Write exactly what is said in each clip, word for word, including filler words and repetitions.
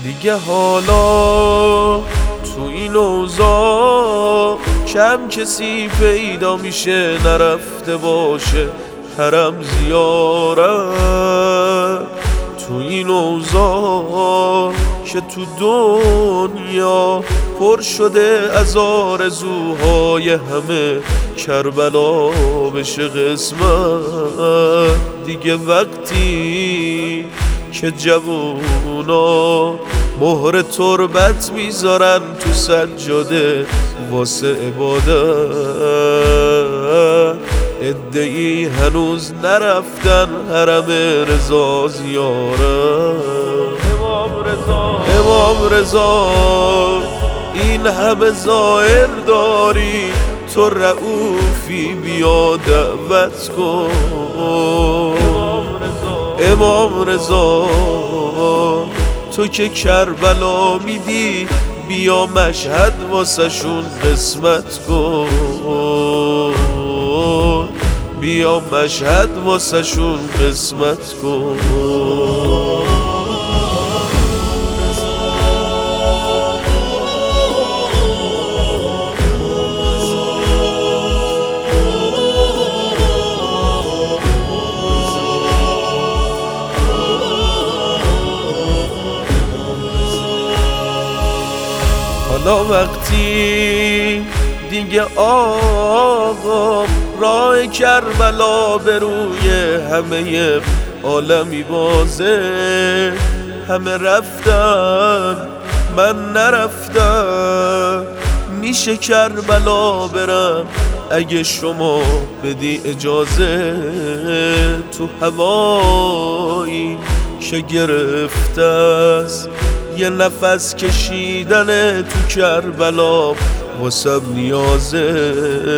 دیگه حالا تو این اوضاع کم کسی پیدا میشه نرفته باشه حرم زیارت. تو این اوضاع که تو دنیا پر شده از آرزوهای همه کربلا بشه قسمت. دیگه وقتی که جوونا مهر تربت میذارن تو سجاده واسه عبادت، عده‌ای هنوز نرفتن حرم رضا زیارت. امام رضا این همه زائر داری، تو رؤوفی بیا دعوت کن. امام رضا تو که کربلا میدی، بیا مشهد واسه شون قسمت کن. بیا مشهد واسه شون قسمت کن. حالا وقتی دیگه آقا راه کربلا به روی همه عالمی بازه، همه رفتن من نرفتم، میشه کربلا برم اگه شما بدی اجازه. تو هوایی که گرفته است یه نفس کشیدن تو کربلا واسم نیازه.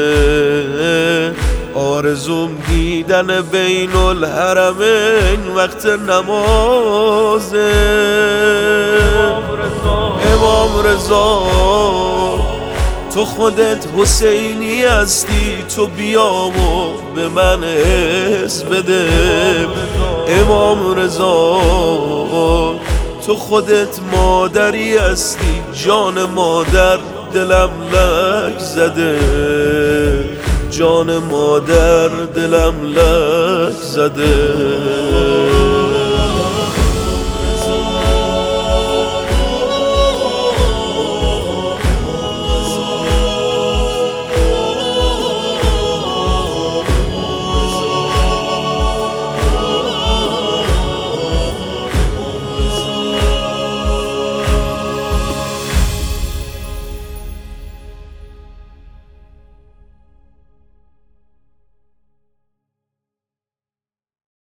آرزوم دیدن بین الحرمین وقت نمازه. امام رضا تو خودت حسینی هستی، تو بیا و به من حس بده. امام رضا تو خودت مادری هستی، جان مادر دلم لک زده، جان مادر دلم لک زده.